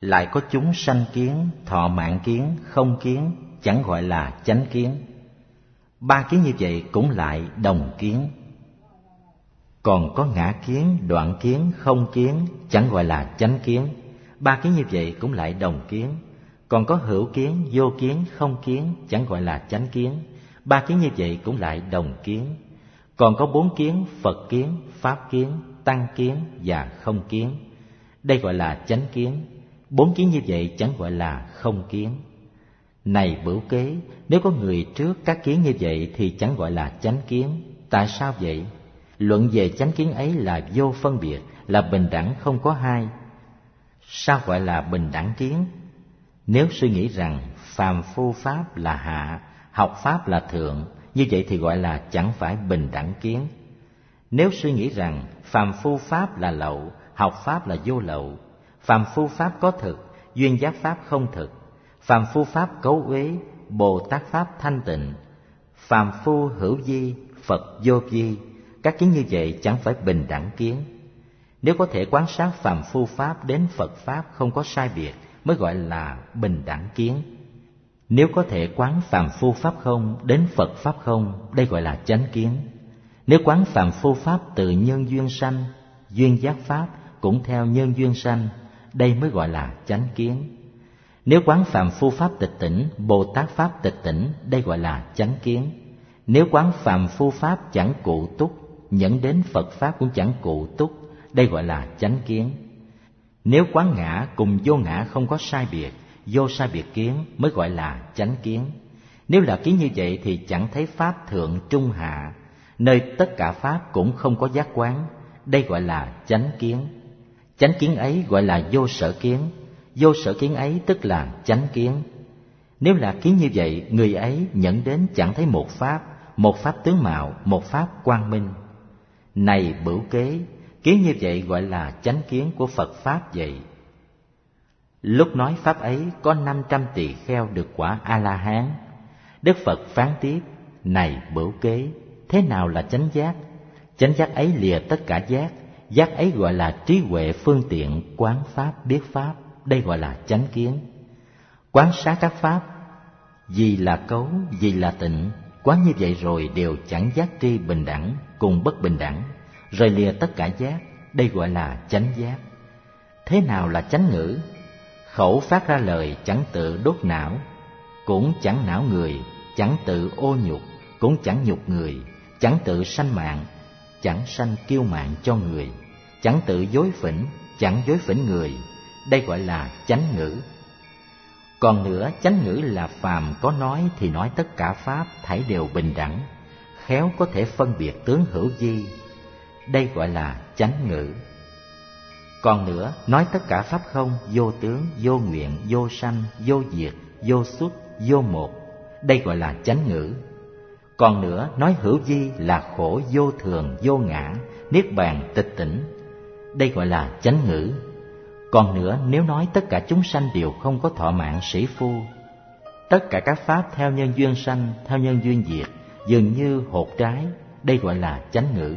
lại có chúng sanh kiến, thọ mạng kiến, không kiến, chẳng gọi là chánh kiến. Ba kiến như vậy cũng lại đồng kiến. Còn có ngã kiến, đoạn kiến, không kiến, chẳng gọi là chánh kiến. Ba kiến như vậy cũng lại đồng kiến. Còn có hữu kiến, vô kiến, không kiến, chẳng gọi là chánh kiến. Ba kiến như vậy cũng lại đồng kiến. Còn có bốn kiến: Phật kiến, Pháp kiến, Tăng kiến và không kiến. Đây gọi là chánh kiến. Bốn kiến như vậy chẳng gọi là không kiến. Này Bửu Kế, nếu có người trước các kiến như vậy thì chẳng gọi là chánh kiến. Tại sao vậy? Luận về chánh kiến ấy là vô phân biệt, là bình đẳng không có hai. Sao gọi là bình đẳng kiến? Nếu suy nghĩ rằng phàm phu pháp là hạ, học pháp là thượng, như vậy thì gọi là chẳng phải bình đẳng kiến. Nếu suy nghĩ rằng phàm phu pháp là lậu, học pháp là vô lậu, phàm phu pháp có thực, duyên giác pháp không thực, phàm phu pháp cấu uế, Bồ Tát pháp thanh tịnh, phàm phu hữu vi, Phật vô vi, các kiến như vậy chẳng phải bình đẳng kiến. Nếu có thể quan sát phàm phu pháp đến Phật pháp không có sai biệt mới gọi là bình đẳng kiến. Nếu có thể quán phàm phu pháp không đến Phật pháp không, đây gọi là chánh kiến. Nếu quán phàm phu pháp từ nhân duyên sanh, duyên giác pháp cũng theo nhân duyên sanh, đây mới gọi là chánh kiến. Nếu quán phàm phu pháp tịch tỉnh, Bồ Tát pháp tịch tỉnh, đây gọi là chánh kiến. Nếu quán phàm phu pháp chẳng cụ túc, nhẫn đến Phật pháp cũng chẳng cụ túc, đây gọi là chánh kiến. Nếu quán ngã cùng vô ngã không có sai biệt, vô sai biệt kiến mới gọi là chánh kiến. Nếu là kiến như vậy thì chẳng thấy pháp thượng trung hạ, nơi tất cả pháp cũng không có giác quán, đây gọi là chánh kiến. Chánh kiến ấy gọi là vô sở kiến, vô sở kiến ấy tức là chánh kiến. Nếu là kiến như vậy, người ấy nhận đến chẳng thấy một pháp tướng mạo, một pháp quang minh. Này Bửu Kế, kiến như vậy gọi là chánh kiến của Phật pháp vậy. Lúc nói pháp ấy có 500 tỳ kheo được quả A-la-hán. Đức Phật phán tiếp: Này Bửu Kế, thế nào là chánh giác? Chánh giác ấy lìa tất cả giác, giác ấy gọi là trí huệ phương tiện quán pháp biết pháp, đây gọi là chánh kiến. Quán sát các pháp, gì là cấu, gì là tịnh, quán như vậy rồi đều chẳng giác tri bình đẳng cùng bất bình đẳng, rồi lìa tất cả giác, đây gọi là chánh giác. Thế nào là chánh ngữ? Khẩu phát ra lời chẳng tự đốt não, cũng chẳng não người, chẳng tự ô nhục, cũng chẳng nhục người, chẳng tự sanh mạng, chẳng sanh kiêu mạn cho người, chẳng tự dối phỉnh, chẳng dối phỉnh người, đây gọi là chánh ngữ. Còn nữa, chánh ngữ là phàm có nói thì nói tất cả pháp thảy đều bình đẳng, khéo có thể phân biệt tướng hữu vi, đây gọi là chánh ngữ. Còn nữa, nói tất cả pháp không, vô tướng, vô nguyện, vô sanh, vô diệt, vô xuất, vô một, đây gọi là chánh ngữ. Còn nữa, nói hữu vi là khổ vô thường, vô ngã, niết bàn tịch tỉnh, đây gọi là chánh ngữ. Còn nữa, nếu nói tất cả chúng sanh đều không có thọ mạng sĩ phu, tất cả các pháp theo nhân duyên sanh, theo nhân duyên diệt, dường như hột trái, đây gọi là chánh ngữ.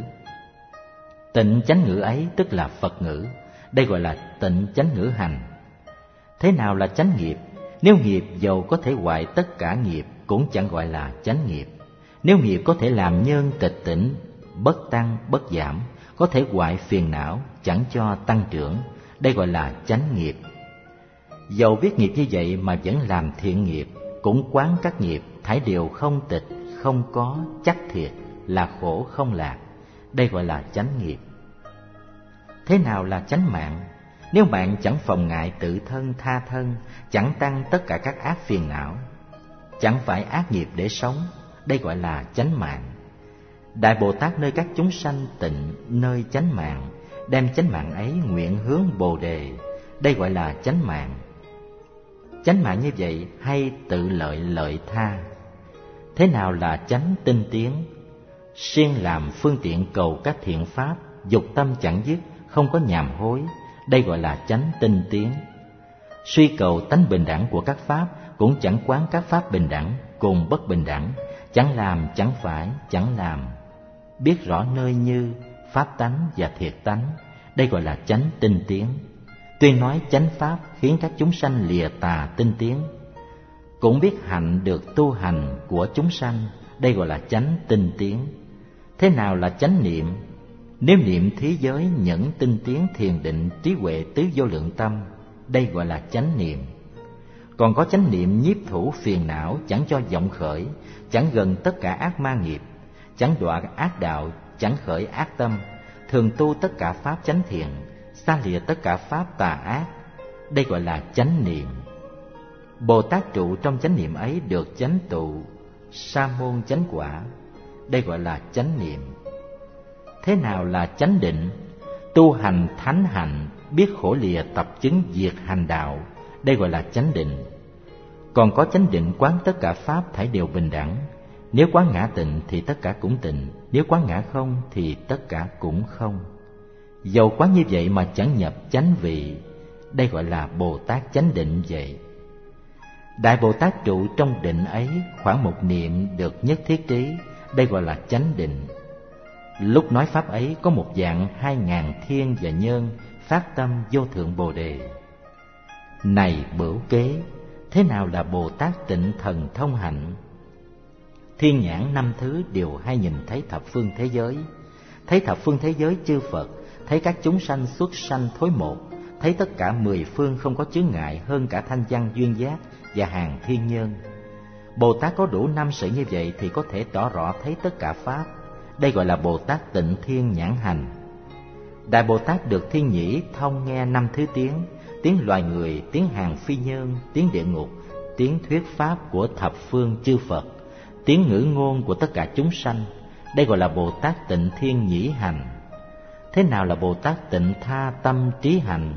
Tịnh chánh ngữ ấy tức là Phật ngữ, đây gọi là tịnh chánh ngữ hành. Thế nào là chánh nghiệp? Nếu nghiệp dầu có thể hoại tất cả nghiệp cũng chẳng gọi là chánh nghiệp. Nếu nghiệp có thể làm nhân tịch tỉnh, bất tăng bất giảm, có thể hoại phiền não, chẳng cho tăng trưởng, đây gọi là chánh nghiệp. Dầu biết nghiệp như vậy mà vẫn làm thiện nghiệp, cũng quán các nghiệp thảy đều không tịch, không có, chắc thiệt, là khổ không lạc, đây gọi là chánh nghiệp. Thế nào là chánh mạng? Nếu bạn chẳng phòng ngại tự thân tha thân, chẳng tăng tất cả các ác phiền não, chẳng phải ác nghiệp để sống, đây gọi là chánh mạng. Đại Bồ Tát nơi các chúng sanh tịnh, nơi chánh mạng, đem chánh mạng ấy nguyện hướng Bồ Đề, đây gọi là chánh mạng. Chánh mạng như vậy hay tự lợi lợi tha. Thế nào là chánh tinh tiến? Siêng làm phương tiện cầu các thiện pháp, dục tâm chẳng dứt, không có nhàm hối, đây gọi là chánh tinh tiến. Suy cầu tánh bình đẳng của các pháp, cũng chẳng quán các pháp bình đẳng cùng bất bình đẳng, chẳng làm chẳng phải, chẳng làm, biết rõ nơi như pháp tánh và thiệt tánh, đây gọi là chánh tinh tiến. Tuyên nói chánh pháp khiến các chúng sanh lìa tà tinh tiến. Cũng biết hạnh được tu hành của chúng sanh, đây gọi là chánh tinh tiến. Thế nào là chánh niệm? Nếu niệm thí giới, nhẫn, tinh tiến, thiền định, trí huệ, tứ vô lượng tâm, đây gọi là chánh niệm. Còn có chánh niệm nhiếp thủ phiền não, chẳng cho vọng khởi, chẳng gần tất cả ác ma nghiệp, chẳng đọa ác đạo, chẳng khởi ác tâm, thường tu tất cả pháp chánh thiện, xa lìa tất cả pháp tà ác, đây gọi là chánh niệm. Bồ Tát trụ trong chánh niệm ấy được chánh tụ, sa môn chánh quả, đây gọi là chánh niệm. Thế nào là chánh định? Tu hành thánh hạnh, biết khổ lìa tập chứng diệt hành đạo, đây gọi là chánh định. Còn có chánh định quán tất cả pháp thảy đều bình đẳng. Nếu quán ngã tịnh thì tất cả cũng tịnh, nếu quán ngã không thì tất cả cũng không. Dầu quán như vậy mà chẳng nhập chánh vị, đây gọi là Bồ Tát chánh định vậy. Đại Bồ Tát trụ trong định ấy, khoảng một niệm được nhất thiết trí, đây gọi là chánh định. Lúc nói pháp ấy có một dạng 2000 thiên và nhân phát tâm vô thượng Bồ Đề. Này Bửu Kế, thế nào là Bồ Tát tịnh thần thông hạnh? Thiên nhãn 5 thứ đều hay nhìn thấy thập phương thế giới, thấy thập phương thế giới chư Phật, thấy các chúng sanh xuất sanh thối một, thấy tất cả 10 phương không có chướng ngại hơn cả thanh văn duyên giác và hàng thiên nhân. Bồ Tát có đủ 5 sự như vậy thì có thể tỏ rõ thấy tất cả pháp, đây gọi là Bồ Tát tịnh thiên nhãn hành. Đại Bồ Tát được thiên nhĩ thông nghe 5 thứ tiếng, tiếng loài người, tiếng hàng phi nhân, tiếng địa ngục, tiếng thuyết pháp của thập phương chư Phật, tiếng ngữ ngôn của tất cả chúng sanh, đây gọi là Bồ Tát tịnh thiên nhĩ hành. Thế nào là Bồ Tát tịnh tha tâm trí hành?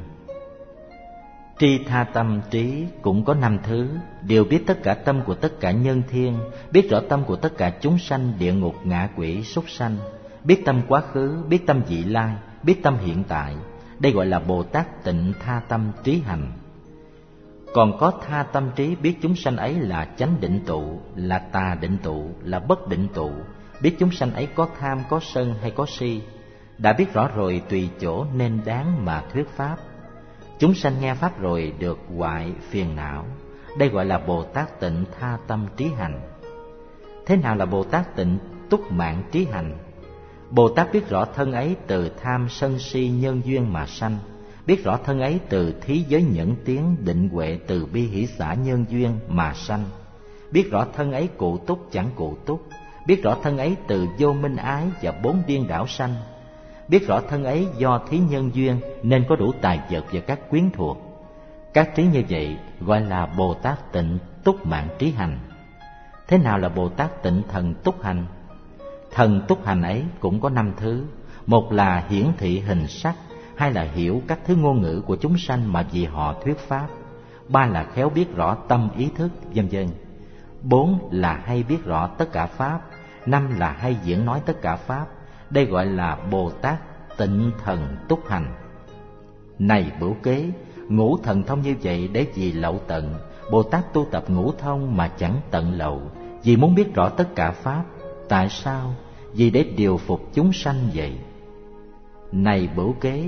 Tri tha tâm trí cũng có 5 thứ, đều biết tất cả tâm của tất cả nhân thiên, biết rõ tâm của tất cả chúng sanh địa ngục ngạ quỷ súc sanh, biết tâm quá khứ, biết tâm vị lai, biết tâm hiện tại, đây gọi là Bồ Tát tịnh tha tâm trí hành. Còn có tha tâm trí biết chúng sanh ấy là chánh định tụ, là tà định tụ, là bất định tụ, biết chúng sanh ấy có tham, có sân hay có si. Đã biết rõ rồi tùy chỗ nên đáng mà thuyết pháp. Chúng sanh nghe pháp rồi được hoại phiền não, đây gọi là Bồ Tát tịnh tha tâm trí hành. Thế nào là Bồ Tát tịnh túc mạng trí hành? Bồ Tát biết rõ thân ấy từ tham sân si nhân duyên mà sanh, biết rõ thân ấy từ thí giới nhẫn tiến định huệ từ bi hỷ xả nhân duyên mà sanh, biết rõ thân ấy cụ túc chẳng cụ túc, biết rõ thân ấy từ vô minh ái và 4 điên đảo sanh, biết rõ thân ấy do thí nhân duyên nên có đủ tài vật và các quyến thuộc. Các trí như vậy gọi là Bồ Tát tịnh túc mạng trí hành. Thế nào là Bồ Tát tịnh thần túc hành? Thần túc hành ấy cũng có 5 thứ. Một là hiển thị hình sắc, hai là hiểu các thứ ngôn ngữ của chúng sanh mà vì họ thuyết pháp, ba là khéo biết rõ tâm ý thức, vân vân. 4 là hay biết rõ tất cả pháp, 5 là hay diễn nói tất cả pháp, đây gọi là Bồ Tát tịnh thần túc hành. Này Bửu Kế, ngũ thần thông như vậy để vì lậu tận, Bồ Tát tu tập ngũ thông mà chẳng tận lậu, vì muốn biết rõ tất cả pháp. Tại sao? Vì để điều phục chúng sanh vậy. Này Bửu Kế,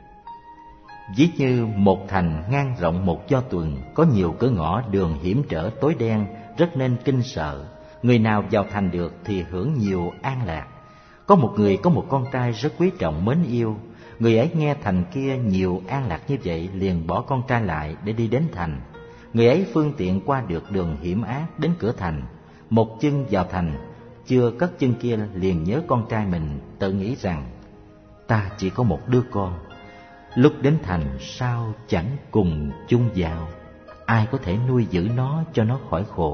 ví như một thành ngang rộng một do tuần, có nhiều cửa ngõ đường hiểm trở tối đen, rất nên kinh sợ. Người nào vào thành được thì hưởng nhiều an lạc. Có một người có một con trai rất quý trọng mến yêu, người ấy nghe thành kia nhiều an lạc như vậy, liền bỏ con trai lại để đi đến thành. Người ấy phương tiện qua được đường hiểm ác đến cửa thành, một chân vào thành, chưa cất chân kia liền nhớ con trai mình, tự nghĩ rằng ta chỉ có một đứa con, lúc đến thành sao chẳng cùng chung vào, ai có thể nuôi giữ nó cho nó khỏi khổ.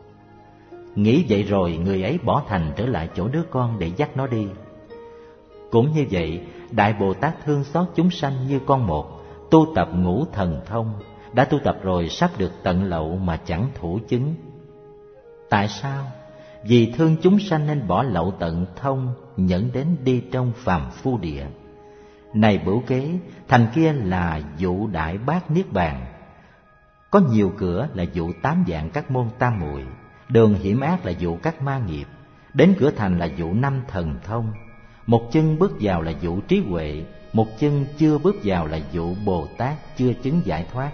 Nghĩ vậy rồi người ấy bỏ thành trở lại chỗ đứa con để dắt nó đi. Cũng như vậy, Đại Bồ Tát thương xót chúng sanh như con một, tu tập ngũ thần thông, đã tu tập rồi sắp được tận lậu mà chẳng thủ chứng. Tại sao? Vì thương chúng sanh nên bỏ lậu tận thông, nhẫn đến đi trong phàm phu địa. Này Bửu Kế, thành kia là dụ đại bát niết bàn. Có nhiều cửa là dụ 8 dạng các môn tam muội, đường hiểm ác là dụ các ma nghiệp, đến cửa thành là dụ 5 thần thông, một chân bước vào là dụ trí huệ, một chân chưa bước vào là vụ Bồ Tát chưa chứng giải thoát.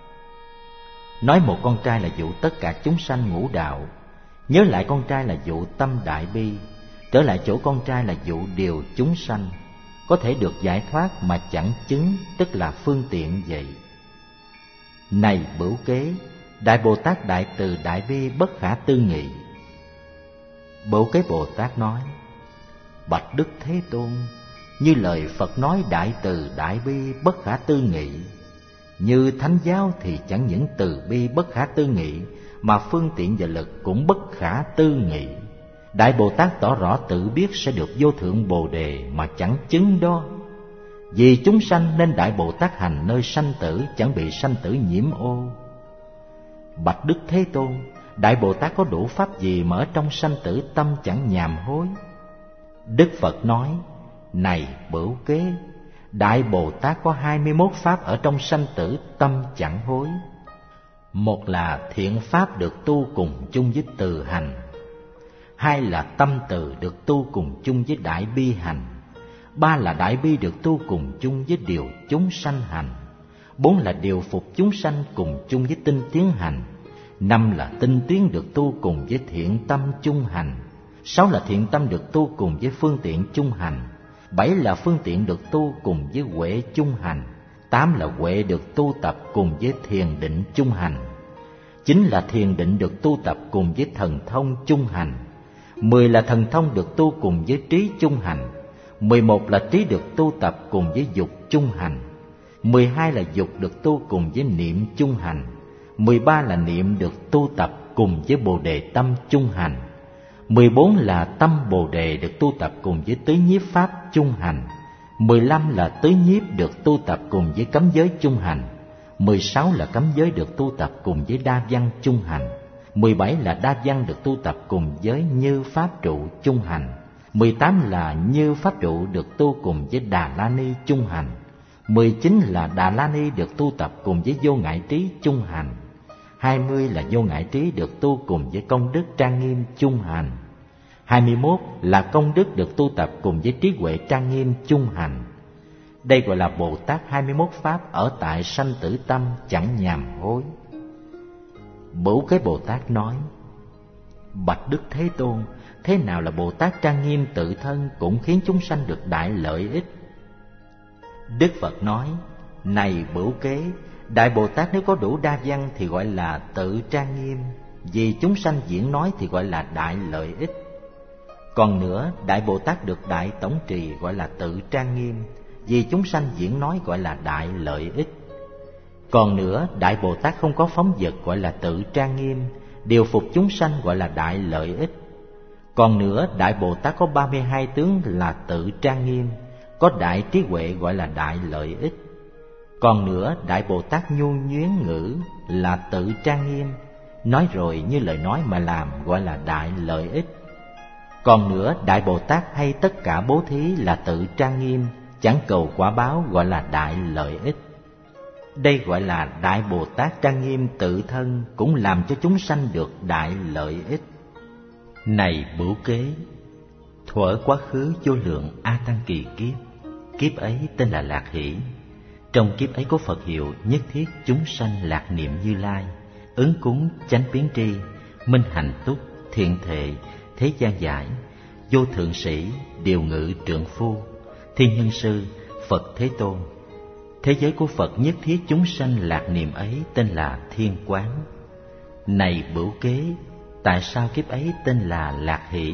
Nói một con trai là vụ tất cả chúng sanh ngũ đạo, nhớ lại con trai là vụ tâm đại bi, trở lại chỗ con trai là vụ điều chúng sanh, có thể được giải thoát mà chẳng chứng, tức là phương tiện vậy. Này Bửu Kế, Đại Bồ Tát đại từ đại bi bất khả tư nghị. Bửu Kế Bồ Tát nói: Bạch Đức Thế Tôn, như lời Phật nói đại từ đại bi bất khả tư nghị, như thánh giáo thì chẳng những từ bi bất khả tư nghị, mà phương tiện và lực cũng bất khả tư nghị. Đại Bồ Tát tỏ rõ tự biết sẽ được vô thượng Bồ Đề mà chẳng chứng đó. Vì chúng sanh nên Đại Bồ Tát hành nơi sanh tử, chẳng bị sanh tử nhiễm ô. Bạch Đức Thế Tôn, Đại Bồ Tát có đủ pháp gì mà ở trong sanh tử tâm chẳng nhàm hối? Đức Phật nói: Này Bửu Kế, Đại Bồ Tát có 21 pháp ở trong sanh tử tâm chẳng hối. Một là thiện pháp được tu cùng chung với từ hành, hai là tâm từ được tu cùng chung với đại bi hành, ba là đại bi được tu cùng chung với điều chúng sanh hành, bốn là điều phục chúng sanh cùng chung với tinh tiến hành, năm là tinh tiến được tu cùng với thiện tâm chung hành, sáu là thiện tâm được tu cùng với phương tiện chung hành, bảy là phương tiện được tu cùng với huệ chung hành, tám là huệ được tu tập cùng với thiền định chung hành, chín là thiền định được tu tập cùng với thần thông chung hành, 10 là thần thông được tu cùng với trí chung hành, 11 là trí được tu tập cùng với dục chung hành, 12 là dục được tu cùng với niệm chung hành, 13 là niệm được tu tập cùng với Bồ Đề tâm chung hành, 14 là tâm Bồ Đề được tu tập cùng với tứ nhiếp pháp chung hành, 15 là tứ nhiếp được tu tập cùng với cấm giới chung hành, 16 là cấm giới được tu tập cùng với đa văn chung hành, 17 là đa văn được tu tập cùng với như pháp trụ chung hành, 18 là như pháp trụ được tu cùng với Đà La Ni chung hành, 19 là Đà La Ni được tu tập cùng với vô ngại trí chung hành, 20 là vô ngại trí được tu cùng với công đức trang nghiêm chung hành, 21 là công đức được tu tập cùng với trí huệ trang nghiêm chung hành. Đây gọi là Bồ Tát 21 pháp ở tại sanh tử tâm chẳng nhàm hối. Bửu Kế Bồ Tát nói: Bạch Đức Thế Tôn, thế nào là Bồ Tát trang nghiêm tự thân cũng khiến chúng sanh được đại lợi ích? Đức Phật nói: Này Bửu Kế, Đại Bồ Tát nếu có đủ đa văn thì gọi là tự trang nghiêm, vì chúng sanh diễn nói thì gọi là đại lợi ích. Còn nữa, Đại Bồ Tát được đại tổng trì gọi là tự trang nghiêm, vì chúng sanh diễn nói gọi là đại lợi ích. Còn nữa, Đại Bồ Tát không có phóng dật gọi là tự trang nghiêm, điều phục chúng sanh gọi là đại lợi ích. Còn nữa, Đại Bồ Tát có 32 tướng là tự trang nghiêm, có đại trí huệ gọi là đại lợi ích. Còn nữa, Đại Bồ Tát nhu nhuyến ngữ là tự trang nghiêm, nói rồi như lời nói mà làm gọi là đại lợi ích. Còn nữa, Đại Bồ Tát hay tất cả bố thí là tự trang nghiêm, chẳng cầu quả báo gọi là đại lợi ích. Đây gọi là Đại Bồ Tát trang nghiêm tự thân, cũng làm cho chúng sanh được đại lợi ích. Này Bửu Kế, thuở quá khứ vô lượng A Tăng kỳ kiếp, kiếp ấy tên là Lạc Hỷ. Trong kiếp ấy có Phật hiệu nhất thiết chúng sanh lạc niệm Như Lai, ứng cúng chánh biến tri, minh hạnh túc, thiện thệ, thế gian giải, vô thượng sĩ, điều ngự trượng phu, thiên nhân sư, Phật Thế Tôn. Thế giới của Phật nhất thiết chúng sanh lạc niệm ấy tên là Thiên Quán. Này Bửu Kế, tại sao kiếp ấy tên là Lạc Hỷ?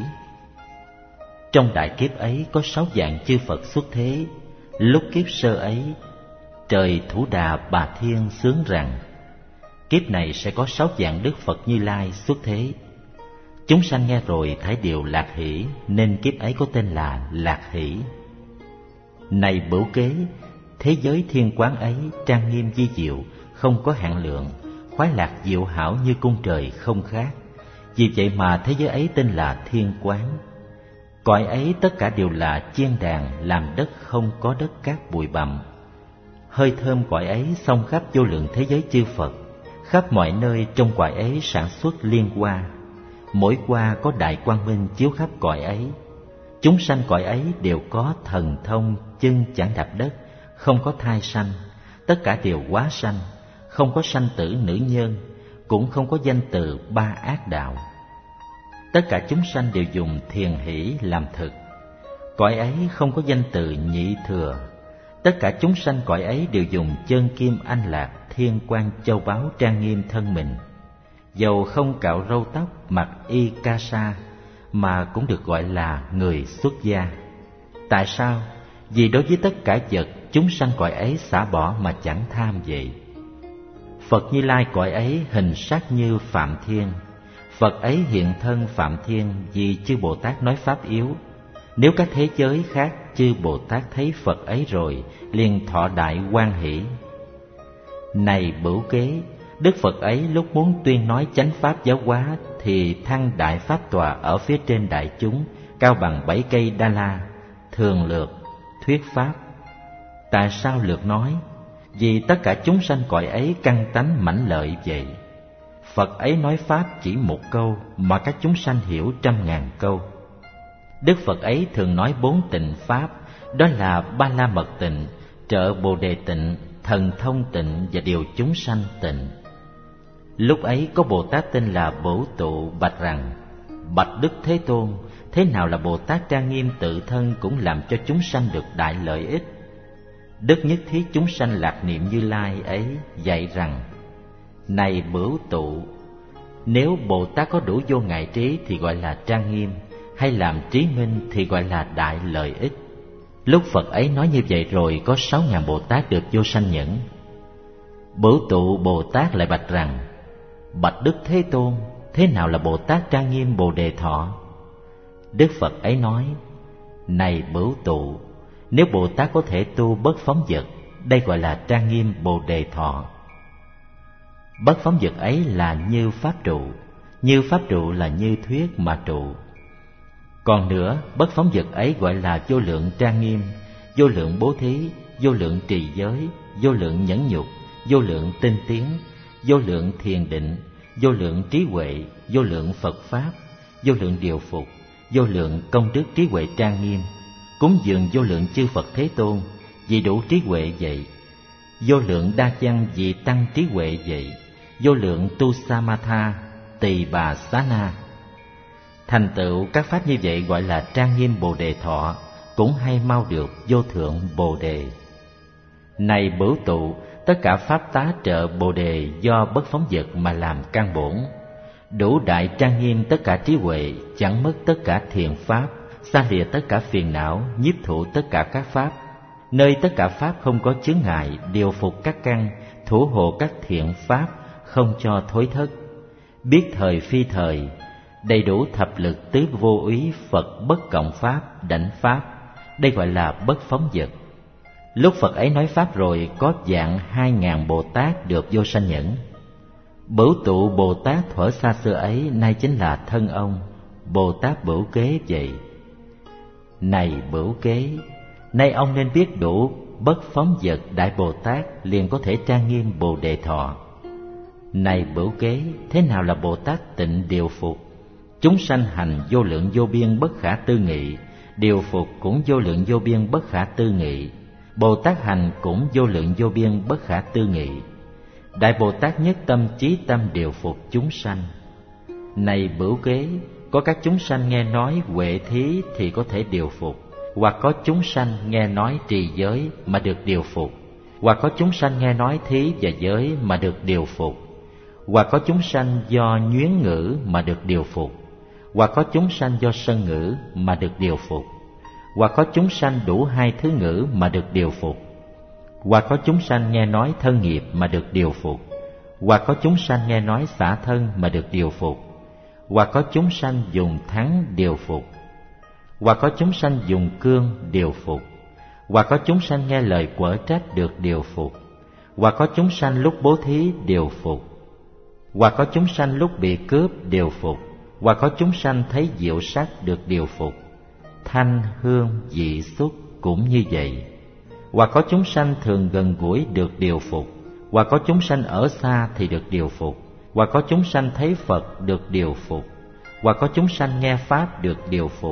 Trong đại kiếp ấy có 6 dạng chư Phật xuất thế. Lúc kiếp sơ ấy, trời Thủ Đà Bà Thiên xướng rằng: kiếp này sẽ có 6 dạng Đức Phật Như Lai xuất thế. Chúng sanh nghe rồi thảy đều lạc hỷ, nên kiếp ấy có tên là Lạc Hỷ. Này Bửu Kế, thế giới thiên quán ấy trang nghiêm vi diệu, không có hạn lượng, khoái lạc diệu hảo như cung trời không khác. Vì vậy mà thế giới ấy tên là Thiên Quán. Cõi ấy tất cả đều là chiên đàn, làm đất không có đất cát bụi bặm. Hơi thơm cõi ấy xông khắp vô lượng thế giới chư Phật, khắp mọi nơi trong cõi ấy sản xuất liên hoa. Mỗi hoa có đại quang minh chiếu khắp cõi ấy. chúng sanh cõi ấy đều có thần thông, chân chẳng đạp đất, không có thai sanh, tất cả đều hóa sanh, không có sanh tử nữ nhân, cũng không có danh từ ba ác đạo. Tất cả chúng sanh đều dùng thiền hỷ làm thực. Cõi ấy không có danh từ nhị thừa. Tất cả chúng sanh cõi ấy đều dùng chân kim anh lạc, thiên quan châu báu trang nghiêm thân mình. Dầu không cạo râu tóc, mặc y ca sa, mà cũng được gọi là người xuất gia. Tại sao? Vì đối với tất cả vật, chúng sanh cõi ấy xả bỏ mà chẳng tham vậy. Phật Như Lai cõi ấy hình sắc như Phạm Thiên. Phật ấy hiện thân Phạm Thiên vì chư Bồ Tát nói pháp yếu. Nếu các thế giới khác chư Bồ Tát thấy Phật ấy rồi, liền thọ đại hoan hỷ. Này Bửu Kế, Đức Phật ấy lúc muốn tuyên nói chánh pháp giáo hóa thì thăng đại pháp tòa ở phía trên đại chúng, cao bằng 7 cây đa la, thường lược thuyết pháp. Tại sao lược nói? Vì tất cả chúng sanh cõi ấy căn tánh mãnh lợi vậy. Phật ấy nói pháp chỉ một câu mà các chúng sanh hiểu 100.000 câu. Đức Phật ấy thường nói 4 tịnh pháp, đó là Ba La Mật tịnh, Trợ Bồ Đề tịnh, Thần Thông tịnh và điều chúng sanh tịnh. Lúc ấy có Bồ Tát tên là Bổ Tụ bạch rằng: Bạch Đức Thế Tôn, thế nào là Bồ Tát trang nghiêm tự thân cũng làm cho chúng sanh được đại lợi ích? Đức Nhất Thiết chúng sanh lạc niệm Như Lai ấy dạy rằng: Này Bửu Tụ, nếu Bồ Tát có đủ vô ngại trí thì gọi là trang nghiêm, hay làm trí minh thì gọi là đại lợi ích. Lúc Phật ấy nói như vậy rồi, có 6.000 Bồ Tát được vô sanh nhẫn. Bửu Tụ Bồ Tát lại bạch rằng: Bạch Đức Thế Tôn, thế nào là Bồ Tát trang nghiêm Bồ Đề Thọ? Đức Phật ấy nói: Này Bửu Tụ, nếu Bồ Tát có thể tu bất phóng dật, đây gọi là trang nghiêm Bồ Đề Thọ. Bất phóng dật ấy là như pháp trụ, như pháp trụ là như thuyết mà trụ. Còn nữa, bất phóng dật ấy gọi là vô lượng trang nghiêm, vô lượng bố thí, vô lượng trì giới, vô lượng nhẫn nhục, vô lượng tinh tiến, vô lượng thiền định, vô lượng trí huệ, vô lượng Phật pháp, vô lượng điều phục, vô lượng công đức trí huệ trang nghiêm, cúng dường vô lượng chư Phật Thế Tôn vì đủ trí huệ vậy, vô lượng đa văn vì tăng trí huệ vậy, vô lượng tu samatha, tỳ bà xá na. Thành tựu các pháp như vậy gọi là trang nghiêm Bồ Đề Thọ, cũng hay mau được vô thượng Bồ Đề. Này Bửu Tụ, tất cả pháp tá trợ Bồ Đề do bất phóng dật mà làm căn bổn, đủ đại trang nghiêm tất cả trí huệ, chẳng mất tất cả thiện pháp, xa lìa tất cả phiền não, nhiếp thụ tất cả các pháp, nơi tất cả pháp không có chướng ngại, điều phục các căn, thủ hộ các thiện pháp, không cho thối thất, biết thời phi thời, đầy đủ thập lực tứ vô úy Phật bất cộng pháp, đảnh pháp, đây gọi là bất phóng dật. Lúc Phật ấy nói pháp rồi, có dạng 2.000 Bồ Tát được vô sanh nhẫn. Bửu Tụ Bồ Tát thuở xa xưa ấy nay chính là thân ông Bồ Tát Bửu Kế vậy. Này Bửu Kế, nay ông nên biết đủ bất phóng dật đại Bồ Tát, liền có thể trang nghiêm Bồ Đề Thọ. Này Bửu Kế, thế nào là Bồ Tát tịnh điều phục? Chúng sanh hành vô lượng vô biên bất khả tư nghị, điều phục cũng vô lượng vô biên bất khả tư nghị. Bồ Tát hành cũng vô lượng vô biên bất khả tư nghị. Đại Bồ Tát nhất tâm chí tâm điều phục chúng sanh. Này Bửu Kế, có các chúng sanh nghe nói huệ thí thì có thể điều phục, hoặc có chúng sanh nghe nói trì giới mà được điều phục, hoặc có chúng sanh nghe nói thí và giới mà được điều phục, hoặc có chúng sanh do nhuyễn ngữ mà được điều phục, hoặc có chúng sanh do sân ngữ mà được điều phục, hoặc có chúng sanh đủ 2 thứ ngữ mà được điều phục, hoặc có chúng sanh nghe nói thân nghiệp mà được điều phục, hoặc có chúng sanh nghe nói xả thân mà được điều phục, hoặc có chúng sanh dùng thắng điều phục, hoặc có chúng sanh dùng cương điều phục, hoặc có chúng sanh nghe lời quở trách được điều phục, hoặc có chúng sanh lúc bố thí điều phục, hoặc có chúng sanh lúc bị cướp điều phục, hoặc có chúng sanh thấy diệu sắc được điều phục. Thanh hương vị xúc cũng như vậy. Hoặc có chúng sanh thường gần gũi được điều phục, hoặc có chúng sanh ở xa thì được điều phục, hoặc có chúng sanh thấy Phật được điều phục, hoặc có chúng sanh nghe pháp được điều phục,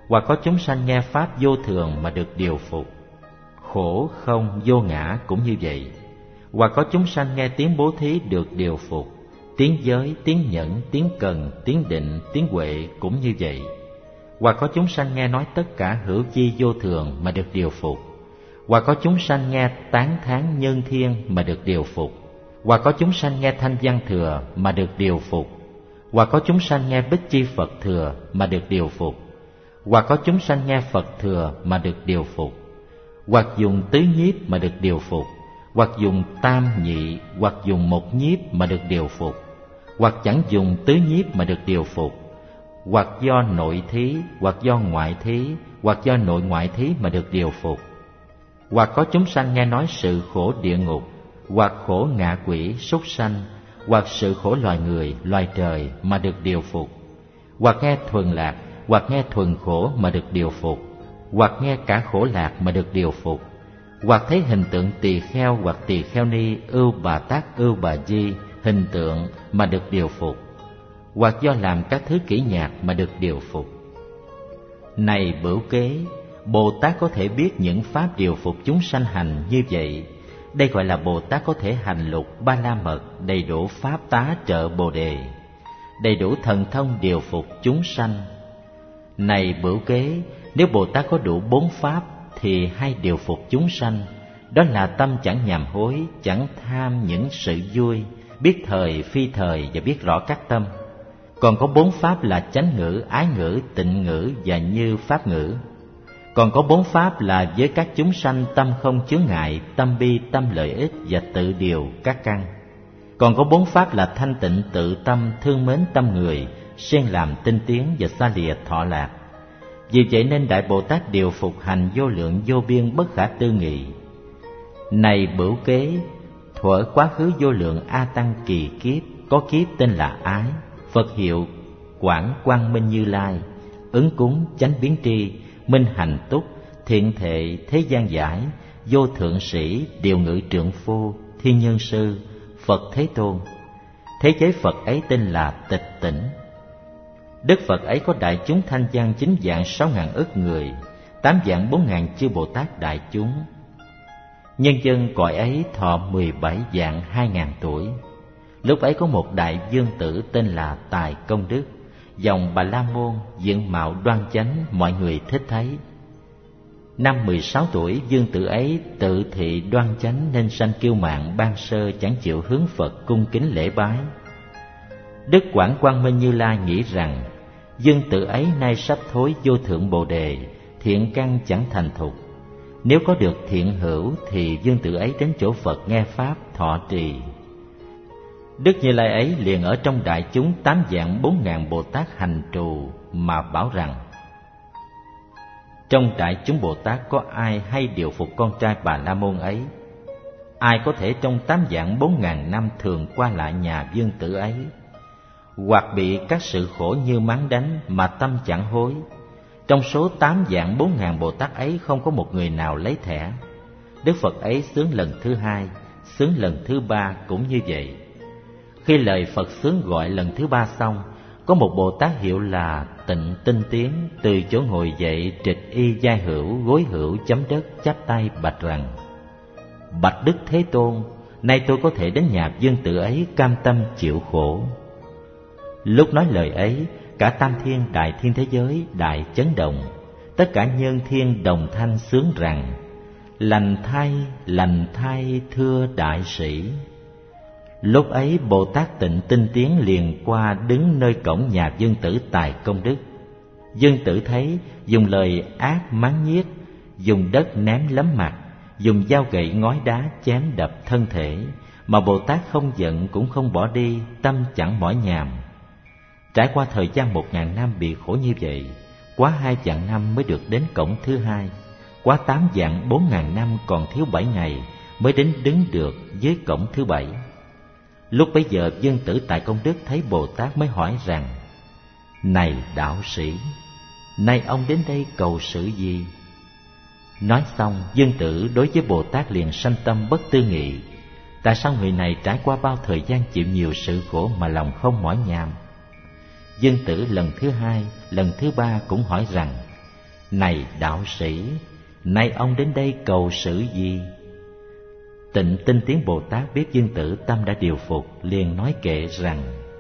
Hoặc có chúng sanh nghe pháp vô thường mà được điều phục. Khổ không vô ngã cũng như vậy. Hoặc có chúng sanh nghe tiếng bố thí được điều phục. Tiếng giới, tiếng nhẫn, tiếng cần, tiếng định, tiếng huệ cũng như vậy. Hoặc có chúng sanh nghe nói tất cả hữu vi vô thường mà được điều phục. Hoặc có chúng sanh nghe tán thán nhân thiên mà được điều phục. Hoặc có chúng sanh nghe thanh văn thừa mà được điều phục. Hoặc có chúng sanh nghe bích chi Phật thừa mà được điều phục. Hoặc có chúng sanh nghe Phật thừa mà được điều phục. Hoặc dùng tứ nhiếp mà được điều phục. Hoặc dùng tam nhị, hoặc dùng một nhiếp mà được điều phục. Hoặc chẳng dùng tứ nhiếp mà được điều phục. Hoặc do nội thí, hoặc do ngoại thí, hoặc do nội ngoại thí mà được điều phục. Hoặc có chúng sanh nghe nói sự khổ địa ngục, hoặc khổ ngạ quỷ, súc sanh, hoặc sự khổ loài người, loài trời mà được điều phục. Hoặc nghe thuần lạc, hoặc nghe thuần khổ mà được điều phục. Hoặc nghe cả khổ lạc mà được điều phục. Hoặc thấy hình tượng tỳ kheo hoặc tỳ kheo ni, ưu bà tát, ưu bà di, hình tượng mà được điều phục. Hoặc do làm các thứ kỹ nhạc mà được điều phục. Này Bửu Kế, Bồ Tát có thể biết những pháp điều phục chúng sanh hành như vậy. Đây gọi là Bồ Tát có thể hành lục ba la mật, đầy đủ pháp tá trợ Bồ đề, đầy đủ thần thông điều phục chúng sanh. Này Bửu Kế, nếu Bồ Tát có đủ 4 pháp thì hay điều phục chúng sanh. Đó là tâm chẳng nhàm hối, chẳng tham những sự vui, biết thời phi thời và biết rõ các tâm. Còn có 4 pháp là chánh ngữ, ái ngữ, tịnh ngữ và như pháp ngữ. Còn có 4 pháp là với các chúng sanh tâm không chướng ngại, tâm bi, tâm lợi ích và tự điều các căn. Còn có 4 pháp là thanh tịnh, tự tâm, thương mến tâm người, siêng làm tinh tiến và xa lìa thọ lạc. Vì vậy nên Đại Bồ Tát điều phục hành vô lượng vô biên bất khả tư nghị. Này Bửu Kế, thuở quá khứ vô lượng A Tăng kỳ kiếp, có kiếp tên là Ái, Phật hiệu Quảng Quang Minh Như Lai, ứng cúng chánh biến tri, minh hành túc, thiện thệ, thế gian giải, vô thượng sĩ, điều ngự trượng phu, thiên nhân sư, Phật Thế Tôn. Thế giới Phật ấy tên là Tịch Tỉnh. Đức Phật ấy có đại chúng thanh văn 9 vạn 6 ngàn ức người, 8 vạn 4 ngàn chư Bồ Tát đại chúng. Nhân dân cõi ấy thọ 17 vạn 2 ngàn tuổi. Lúc ấy có một đại vương tử tên là Tài Công Đức, dòng Bà La Môn, diện mạo đoan chánh, mọi người thích thấy. Năm 16 tuổi, vương tử ấy tự thị đoan chánh nên sanh kiêu mạn ban sơ, chẳng chịu hướng Phật cung kính lễ bái. Đức Quảng Quang Minh Như Lai nghĩ rằng vương tử ấy nay sắp thối vô thượng bồ đề, thiện căn chẳng thành thục. Nếu có được thiện hữu thì vương tử ấy đến chỗ Phật nghe pháp thọ trì. Đức Như Lai ấy liền ở trong đại chúng 8 vạn 4 ngàn Bồ Tát hành trù mà bảo rằng: trong đại chúng Bồ Tát có ai hay điều phục con trai Bà La Môn ấy? Ai có thể trong 8 vạn 4 ngàn năm thường qua lại nhà vương tử ấy, hoặc bị các sự khổ như mắng đánh mà tâm chẳng hối? Trong số 8 vạn 4 ngàn Bồ Tát ấy không có một người nào lấy thẻ. Đức Phật ấy xướng lần thứ 2, xướng lần thứ 3 cũng như vậy. Khi lời Phật xướng gọi lần thứ 3 xong, có một Bồ Tát hiệu là Tịnh Tinh Tiến từ chỗ ngồi dậy, trịch y giai hữu, gối hữu, chấm đất, chắp tay bạch rằng: bạch Đức Thế Tôn, nay tôi có thể đến nhà vương tử ấy cam tâm chịu khổ. Lúc nói lời ấy, cả tam thiên đại thiên thế giới đại chấn động, tất cả nhân thiên đồng thanh xướng rằng: lành thay thưa đại sĩ. Lúc ấy Bồ Tát Tịnh Tinh Tiến liền qua đứng nơi cổng nhà vương tử Tài Công Đức. Vương tử thấy, dùng lời ác mắng nhiếc, dùng đất ném lấm mặt, dùng dao gậy ngói đá chém đập thân thể, mà Bồ Tát không giận cũng không bỏ đi, tâm chẳng mỏi nhàm. Trải qua thời gian 1000 năm bị khổ như vậy, quá 2 vạn năm mới được đến cổng thứ 2, quá 8 vạn 4 ngàn năm còn thiếu 7 ngày mới đến đứng được dưới cổng thứ 7. Lúc bấy giờ vương tử Tài Công Đức thấy Bồ Tát mới hỏi rằng: này đạo sĩ, nay ông đến đây cầu sự gì? Nói xong, vương tử đối với Bồ Tát liền sanh tâm bất tư nghị. Tại sao người này trải qua bao thời gian chịu nhiều sự khổ mà lòng không mỏi nhàm? Vương tử lần thứ 2, lần thứ 3 cũng hỏi rằng: Này đạo sĩ, nay ông đến đây cầu sự gì? Tịnh Tinh Tiến Bồ Tát biết Dương Tử tâm đã điều phục, liền nói kệ rằng: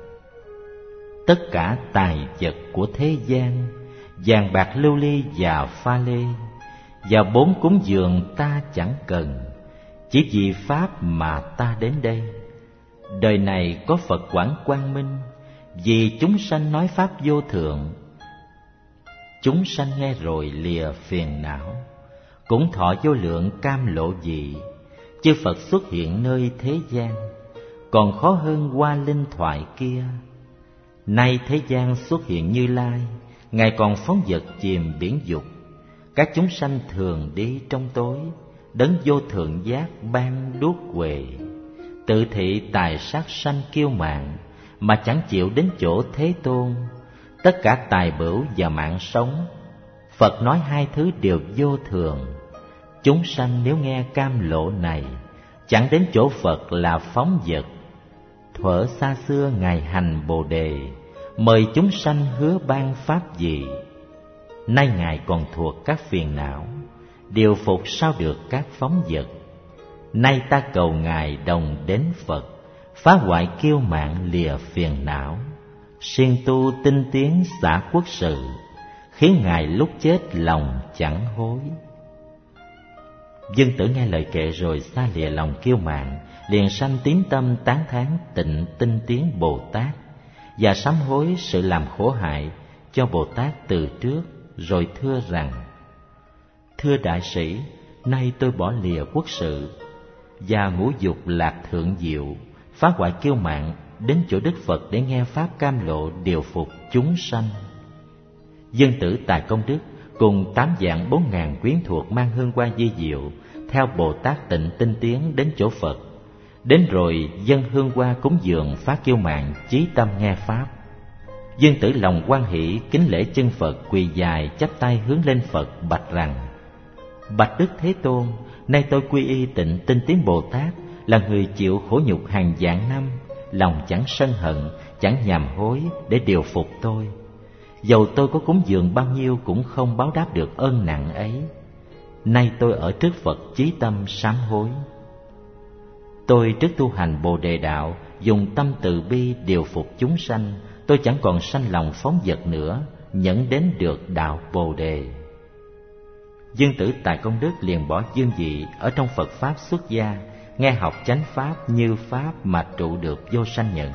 tất cả tài vật của thế gian, vàng bạc lưu ly và pha lê, và 4 cúng dường ta chẳng cần, chỉ vì pháp mà ta đến đây. Đời này có Phật Quảng Quang Minh, vì chúng sanh nói pháp vô thượng. Chúng sanh nghe rồi lìa phiền não, cũng thọ vô lượng cam lộ vị. Chư Phật xuất hiện nơi thế gian, còn khó hơn Hoa Linh thoại kia. Nay thế gian xuất hiện Như Lai, Ngài còn phóng vật chìm biển dục. Các chúng sanh thường đi trong tối, đấng vô thượng giác ban đuốc huệ. Tự thị tài sát sanh kiêu mạn, mà chẳng chịu đến chỗ Thế Tôn. Tất cả tài bửu và mạng sống, Phật nói 2 thứ đều vô thường. Chúng sanh nếu nghe cam lộ này, chẳng đến chỗ Phật là phóng vật. Thuở xa xưa Ngài hành Bồ Đề, mời chúng sanh hứa ban pháp gì. Nay Ngài còn thuộc các phiền não, điều phục sao được các phóng vật. Nay ta cầu Ngài đồng đến Phật, phá hoại kiêu mạn lìa phiền não. Siêng tu tinh tiến xả quốc sự, khiến Ngài lúc chết lòng chẳng hối. Dương Tử nghe lời kệ rồi xa lìa lòng kiêu mạn, liền sanh tín tâm tán thán Tịnh Tinh Tiến Bồ Tát, và sám hối sự làm khổ hại cho Bồ Tát từ trước, rồi thưa rằng: thưa đại sĩ, nay tôi bỏ lìa quốc sự và ngũ dục lạc thượng diệu, phá hoại kiêu mạn, đến chỗ Đức Phật để nghe pháp cam lộ điều phục chúng sanh. Dương Tử Tài Công Đức cùng 8.400.000 quyến thuộc mang hương hoa vi diệu, theo Bồ Tát Tịnh Tinh Tiến đến chỗ Phật. Đến rồi dâng hương hoa cúng dường, phá kiêu mạn, chí tâm nghe pháp. Dương Tử lòng hoan hỷ, kính lễ chân Phật, quỳ dài chắp tay hướng lên Phật bạch rằng: bạch Đức Thế Tôn, nay tôi quy y Tịnh Tinh Tiến Bồ Tát, là người chịu khổ nhục hàng vạn năm, lòng chẳng sân hận, chẳng nhàm hối để điều phục tôi. Dầu tôi có cúng dường bao nhiêu cũng không báo đáp được ơn nặng ấy. Nay tôi ở trước Phật chí tâm sám hối. Tôi trước tu hành Bồ Đề đạo, dùng tâm từ bi điều phục chúng sanh, tôi chẳng còn sanh lòng phóng vật nữa, nhẫn đến được đạo Bồ Đề. Dương Tử Tài Công Đức liền bỏ dương vị ở trong Phật pháp xuất gia, nghe học chánh pháp như pháp mà trụ được vô sanh nhẫn.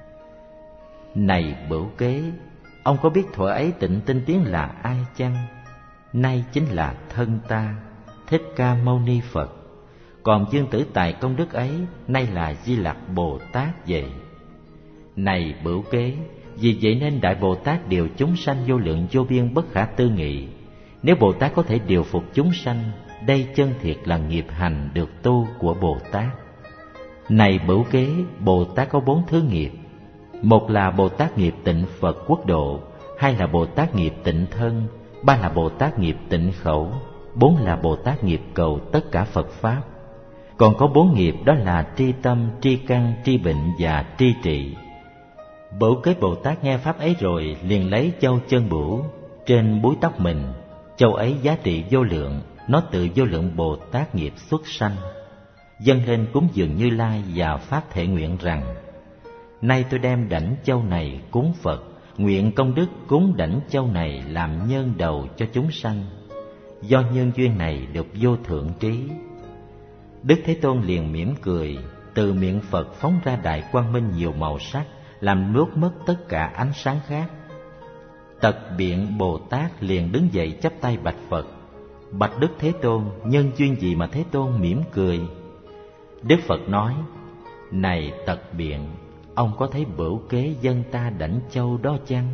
Này Bửu Kế, ông có biết thuở ấy Tịnh Tinh Tiến là ai chăng? Nay chính là thân ta, Thích Ca Mâu Ni Phật. Còn Dương Tử Tài Công Đức ấy nay là Di Lặc Bồ Tát vậy. Này Bửu Kế, vì vậy nên Đại Bồ Tát điều chúng sanh vô lượng vô biên bất khả tư nghị. Nếu Bồ Tát có thể điều phục chúng sanh, đây chân thiệt là nghiệp hành được tu của Bồ Tát. Này Bửu Kế, Bồ Tát có 4 thứ nghiệp. Một là Bồ Tát nghiệp tịnh Phật quốc độ, 2 là Bồ Tát nghiệp tịnh thân, 3 là Bồ Tát nghiệp tịnh khẩu, 4 là Bồ Tát nghiệp cầu tất cả Phật Pháp. Còn có 4 nghiệp, đó là tri tâm, tri căn, tri bệnh và tri trị. Bửu Kế Bồ Tát nghe pháp ấy rồi liền lấy châu chân bửu trên búi tóc mình. Châu ấy giá trị vô lượng, nó tự vô lượng Bồ Tát nghiệp xuất sanh. Dâng lên cúng dường Như Lai và phát thệ nguyện rằng: nay tôi đem đảnh châu này cúng Phật, nguyện công đức cúng đảnh châu này làm nhân đầu cho chúng sanh. Do nhân duyên này được vô thượng trí. Đức Thế Tôn liền mỉm cười, từ miệng Phật phóng ra đại quang minh nhiều màu sắc, làm nuốt mất tất cả ánh sáng khác. Tật biện Bồ Tát liền đứng dậy chắp tay bạch Phật: bạch Đức Thế Tôn, nhân duyên gì mà Thế Tôn mỉm cười? Đức Phật nói: này Tật biện, ông có thấy Bửu Kế dân ta đảnh châu đó chăng?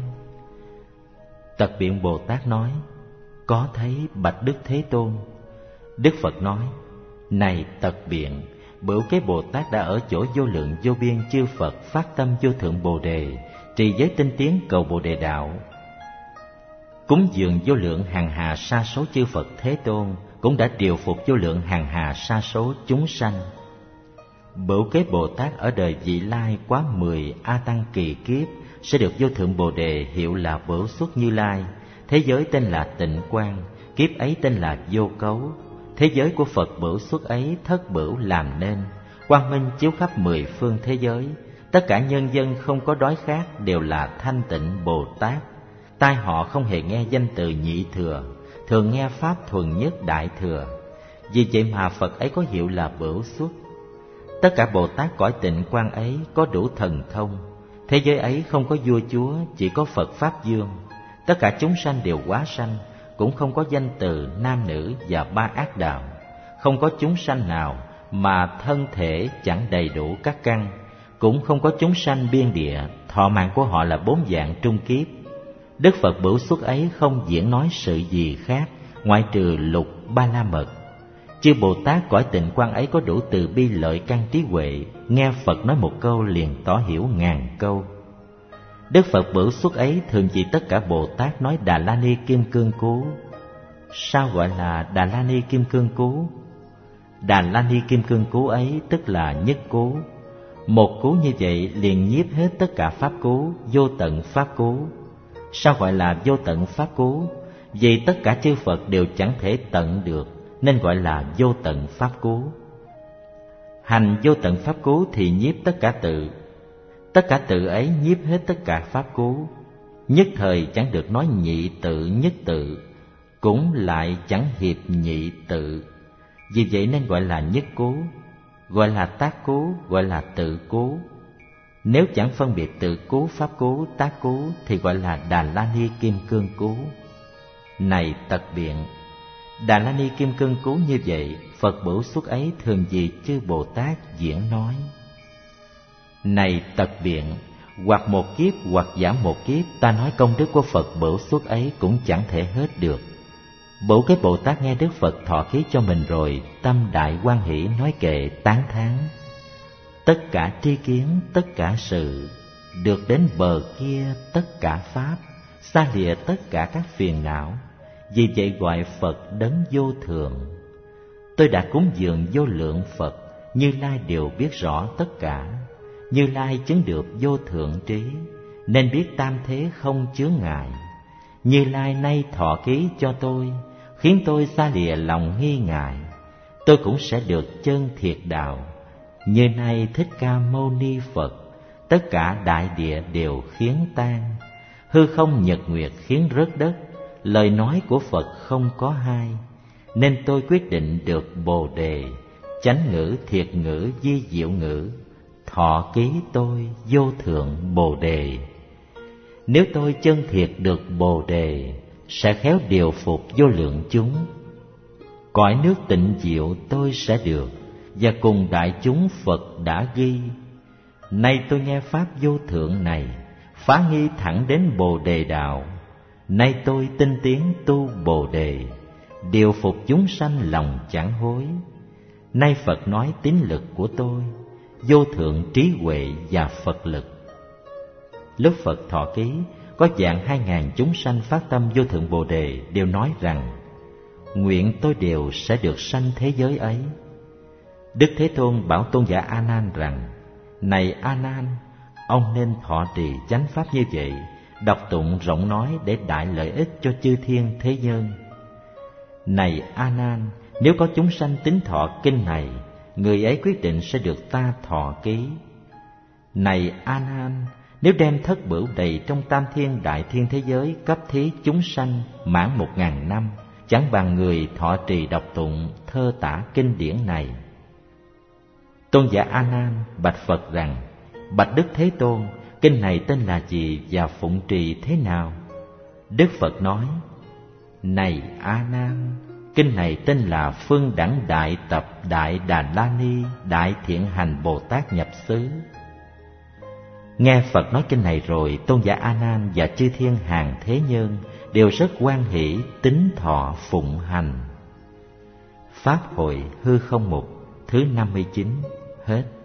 Tật biện Bồ Tát nói: có thấy bạch Đức Thế Tôn. Đức Phật nói: này Tật biện, Bửu Kế Bồ Tát đã ở chỗ vô lượng vô biên chư Phật phát tâm vô thượng Bồ Đề, trì giới tinh tiến cầu Bồ Đề đạo, cúng dường vô lượng hàng hà sa số chư Phật Thế Tôn, cũng đã điều phục vô lượng hàng hà sa số chúng sanh. Bửu Kế Bồ Tát ở đời vị lai quá 10 A Tăng kỳ kiếp sẽ được vô thượng Bồ Đề hiệu là Bửu Xuất Như Lai, thế giới tên là Tịnh Quang, kiếp ấy tên là Vô Cấu. Thế giới của Phật Bửu Xuất ấy thất bửu làm nên, quang minh chiếu khắp 10 phương thế giới. Tất cả nhân dân không có đói khát đều là thanh tịnh Bồ Tát. Tai họ không hề nghe danh từ nhị thừa, thường nghe pháp thuần nhất đại thừa. Vì vậy mà Phật ấy có hiệu là Bửu Xuất. Tất cả Bồ Tát cõi Tịnh Quang ấy có đủ thần thông. Thế giới ấy không có vua chúa, chỉ có Phật Pháp Dương. Tất cả chúng sanh đều hóa sanh, cũng không có danh từ nam nữ và ba ác đạo. Không có chúng sanh nào mà thân thể chẳng đầy đủ các căn, cũng không có chúng sanh biên địa, thọ mạng của họ là 4 dạng trung kiếp. Đức Phật Bửu Xuất ấy không diễn nói sự gì khác ngoại trừ lục ba la mật. Chư Bồ Tát cõi Tịnh Quang ấy có đủ từ bi lợi căn trí huệ, nghe Phật nói một câu liền tỏ hiểu ngàn câu. Đức Phật Bửu Xuất ấy thường vì tất cả Bồ Tát nói Đà La Ni Kim Cương Cú. Sao gọi là Đà La Ni Kim Cương Cú? Đà La Ni Kim Cương Cú ấy tức là nhất cú. Một cú như vậy liền nhiếp hết tất cả pháp cú, vô tận pháp cú. Sao gọi là vô tận pháp cú? Vì tất cả chư Phật đều chẳng thể tận được, nên gọi là vô tận pháp cú. Hành vô tận pháp cú thì nhiếp tất cả tự. Tất cả tự ấy nhiếp hết tất cả pháp cú. Nhất thời chẳng được nói nhị tự nhất tự, cũng lại chẳng hiệp nhị tự. Vì vậy nên gọi là nhất cú, gọi là tác cú, gọi là tự cú. Nếu chẳng phân biệt tự cú, pháp cú, tác cú thì gọi là Đà La Ni Kim Cương Cú. Này Tật Biện, Đà La Ni Kim Cương Cú như vậy, Phật Bửu Xuất ấy thường vì chư Bồ Tát diễn nói. Này Tật Biện, hoặc một kiếp hoặc giảm một kiếp, ta nói công đức của Phật Bửu Xuất ấy cũng chẳng thể hết được. Bửu cái Bồ Tát nghe Đức Phật thọ ký cho mình rồi, tâm đại hoan hỷ nói kệ tán thán. Tất cả tri kiến, tất cả sự, được đến bờ kia tất cả pháp, xa lìa tất cả các phiền não. Vì vậy gọi Phật đấng vô thượng. Tôi đã cúng dường vô lượng Phật, Như Lai đều biết rõ tất cả. Như Lai chứng được vô thượng trí, nên biết tam thế không chướng ngại. Như Lai nay thọ ký cho tôi, khiến tôi xa lìa lòng nghi ngại. Tôi cũng sẽ được chân thiệt đạo. Như nay Thích Ca Mâu Ni Phật, tất cả đại địa đều khiến tan. Hư không nhật nguyệt khiến rớt đất, lời nói của Phật không có hai. Nên tôi quyết định được Bồ Đề, chánh ngữ, thiệt ngữ, vi diệu ngữ. Thọ ký tôi vô thượng Bồ Đề. Nếu tôi chân thiệt được Bồ Đề, sẽ khéo điều phục vô lượng chúng. Cõi nước tịnh diệu tôi sẽ được, và cùng đại chúng Phật đã ghi. Nay tôi nghe pháp vô thượng này, phá nghi thẳng đến Bồ Đề đạo. Nay tôi tinh tiến tu Bồ Đề, điều phục chúng sanh lòng chẳng hối. Nay Phật nói tín lực của tôi, vô thượng trí huệ và Phật lực. Lúc Phật thọ ký, có dạng 2000 chúng sanh phát tâm vô thượng Bồ Đề đều nói rằng: nguyện tôi đều sẽ được sanh thế giới ấy. Đức Thế Tôn bảo tôn giả A Nan rằng: này A Nan, ông nên thọ trì chánh pháp như vậy, đọc tụng rộng nói để đại lợi ích cho chư thiên thế nhân. Này A Nan, nếu có chúng sanh tín thọ kinh này, người ấy quyết định sẽ được ta thọ ký. Này A Nan, nếu đem thất bửu đầy trong tam thiên đại thiên thế giới cấp thí chúng sanh mãn 1000 năm, chẳng bằng người thọ trì đọc tụng thơ tả kinh điển này. Tôn giả A Nan bạch Phật rằng: bạch Đức Thế Tôn, kinh này tên là gì và phụng trì thế nào? Đức Phật nói: này A Nan, kinh này tên là Phương Đẳng Đại Tập Đại Đà La Ni Đại Thiện Hành Bồ Tát Nhập Xứ. Nghe Phật nói kinh này rồi, tôn giả A Nan và chư thiên hàng thế nhân đều rất hoan hỷ tín thọ phụng hành. Pháp hội hư không mục thứ 59 hết.